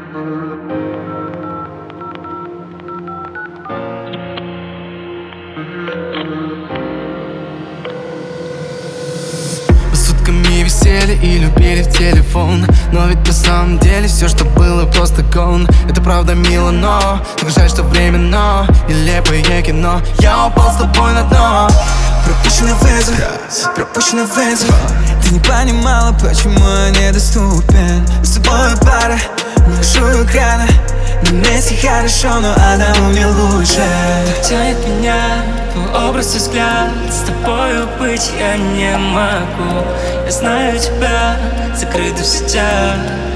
Сутками висели и любили в телефон, но ведь на самом деле все, что было, просто гон. Это правда мило, но так жаль, что временно нелепое кино. Я упал с тобой на дно. Пропущенный вызов. Ты не понимала, почему я недоступен. С тобой пара, выхожу экрана. На месте хорошо, но одному мне лучше. Так тянет меня твой образ и взгляд. С тобою быть я не могу. Я знаю тебя, закрыто в сетях.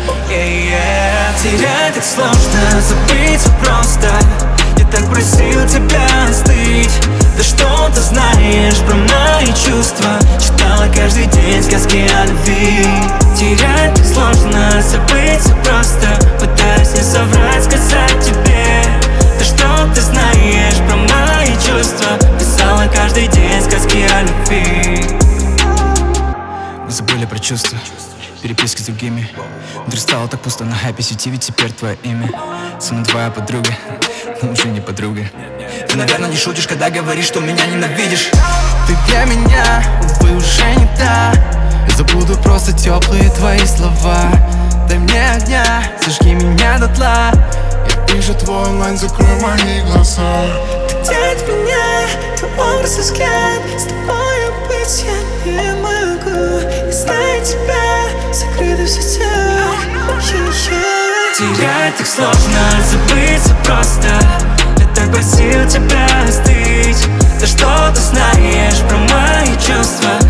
Терять так сложно, забыть просто. Я так просил тебя остыть. Да что ты знаешь про мои чувства? Читала каждый день сказки о любви. Терять так сложно, забыть просто. Пытаюсь не соврать, сказать тебе. Да что ты знаешь про мои чувства? Писала каждый день сказки о любви. Мы забыли про чувства, переписки с другими. Вдруг стало так пусто на хайпе сети, ведь теперь твое имя. Со мной твоя подруга, но уже не подруга. Ты, наверное, не шутишь, когда говоришь, что меня ненавидишь. Ты для меня, увы, уже не та. Я забуду просто теплые твои слова. Дай мне огня, зажги меня дотла. Я вижу твой онлайн, закрой мои глаза. Ты тянет меня, твой образ и взгляд. С тобой быть я не могу. Я знаю тебя, закрыто в сетях. Терять так сложно, забыться просто. Я так просил тебя остыть. Да что ты знаешь про мои чувства?